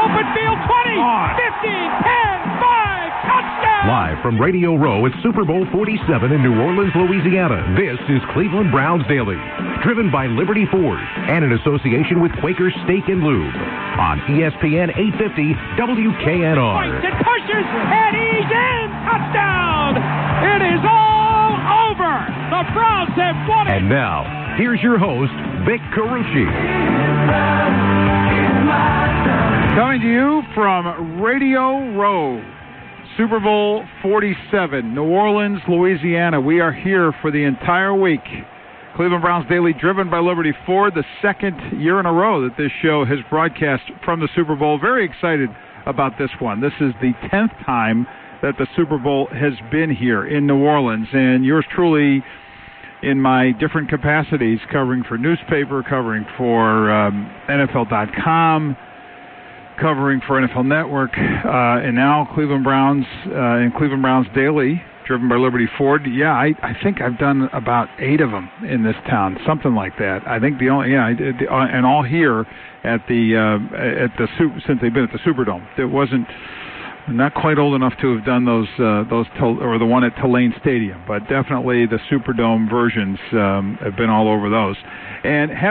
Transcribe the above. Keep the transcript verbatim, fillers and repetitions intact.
open field, twenty, fifteen, ten, five, touchdown! Live from Radio Row at Super Bowl forty-seven in New Orleans, Louisiana, this is Cleveland Browns Daily, driven by Liberty Ford and in association with Quaker Steak and Lube on E S P N eight fifty W K N R. It pushes, and he's in! Touchdown! It is all over! The Browns have won it! And now, here's your host, Vic Carucci. Coming to you from Radio Row, Super Bowl forty-seven, New Orleans, Louisiana. We are here for the entire week. Cleveland Browns Daily, driven by Liberty Ford, the second year in a row that this show has broadcast from the Super Bowl. Very excited about this one. This is the tenth time that the Super Bowl has been here in New Orleans, and yours truly in my different capacities, covering for newspaper, covering for um, N F L dot com, covering for N F L Network, uh, and now Cleveland Browns uh, and Cleveland Browns Daily, driven by Liberty Ford. Yeah, I, I think I've done about eight of them in this town, something like that. I think the only yeah, I did, the, uh, and all here at the uh, at the super, since they've been at the Superdome. It wasn't. I'm not quite old enough to have done those, uh, those, or the one at Tulane Stadium, but definitely the Superdome versions um, have been all over those. And have